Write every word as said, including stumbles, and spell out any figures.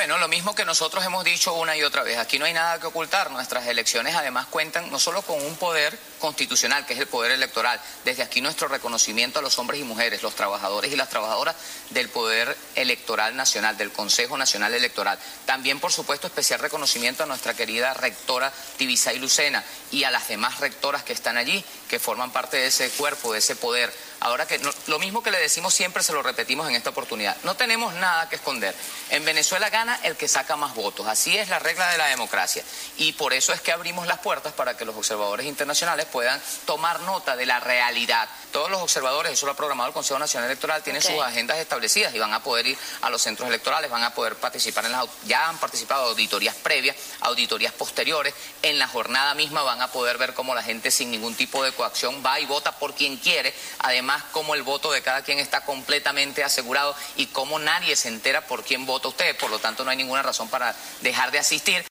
Bueno, lo mismo que nosotros hemos dicho una y otra vez, aquí no hay nada que ocultar, nuestras elecciones además cuentan no solo con un poder constitucional, que es el poder electoral, desde aquí nuestro reconocimiento a los hombres y mujeres, los trabajadores y las trabajadoras del poder electoral nacional, del Consejo Nacional Electoral. También, por supuesto, especial reconocimiento a nuestra querida rectora Tibisay Lucena y a las demás rectoras que están allí, que forman parte de ese cuerpo, de ese poder. Ahora que no, lo mismo que le decimos siempre, se lo repetimos en esta oportunidad. No tenemos nada que esconder. En Venezuela gana el que saca más votos. Así es la regla de la democracia. Y por eso es que abrimos las puertas para que los observadores internacionales puedan tomar nota de la realidad. Todos los observadores, eso lo ha programado el Consejo Nacional Electoral, tienen okay. sus agendas establecidas y van a poder ir a los centros electorales, van a poder participar en las... Ya han participado en auditorías previas, auditorías posteriores. En la jornada misma van a poder ver cómo la gente sin ningún tipo de coacción va y vota por quien quiere. Además, cómo el voto de cada quien está completamente asegurado y cómo nadie se entera por quién vota usted. Por lo tanto, no hay ninguna razón para dejar de asistir.